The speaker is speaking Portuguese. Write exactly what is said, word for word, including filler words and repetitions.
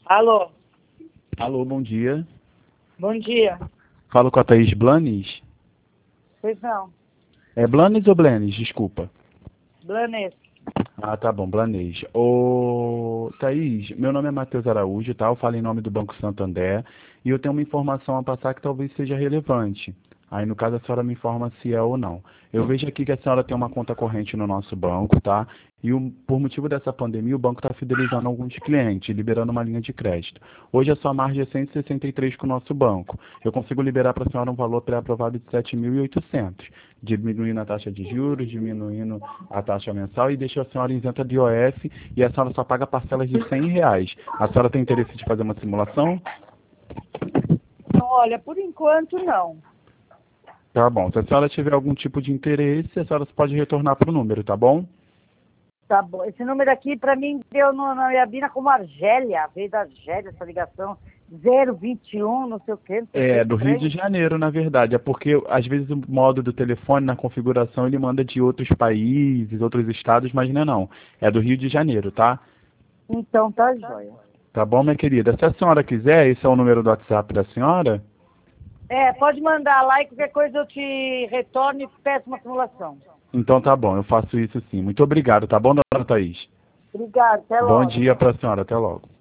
Alô, Alô, bom dia. bom dia. Falo com a Thaís Blanes. Pois não, É Blanes ou Blanes? Desculpa. Blanes. Ah, tá bom, Blanes. Ô, Thaís, meu nome é Matheus Araújo, tá? Eu falo em nome do Banco Santander e eu tenho uma informação a passar que talvez seja relevante. Aí, no caso, a senhora me informa se é ou não. Eu vejo aqui que a senhora tem uma conta corrente no nosso banco, tá? E o- por motivo dessa pandemia, o banco está fidelizando alguns clientes, liberando uma linha de crédito. Hoje a sua margem é cento e sessenta e três com o nosso banco. Eu consigo liberar para a senhora um valor pré-aprovado de sete mil e oitocentos, diminuindo a taxa de juros, diminuindo a taxa mensal e deixa a senhora isenta de I O F e a senhora só paga parcelas de cem reais. A senhora tem interesse de fazer uma simulação? Olha, por enquanto não. Tá bom. Se a senhora tiver algum tipo de interesse, a senhora pode retornar para o número, tá bom? Tá bom. Esse número aqui para mim deu no, na minha bina como Argélia, veio da Argélia essa ligação. zero vinte e um, não sei o quê, não sei o É, quê, do Rio de estranho. Janeiro, na verdade. É porque, às vezes, o modo do telefone, na configuração, ele manda de outros países, outros estados, mas não é não. É do Rio de Janeiro, tá? Então tá jóia. Tá bom, minha querida? Se a senhora quiser, esse é o número do WhatsApp da senhora? É, pode mandar lá e qualquer coisa eu te retorno e peço uma simulação. Então tá bom, eu faço isso sim. Muito obrigado, tá bom, dona Thaís? Obrigada, até Bom logo. dia pra senhora, até logo.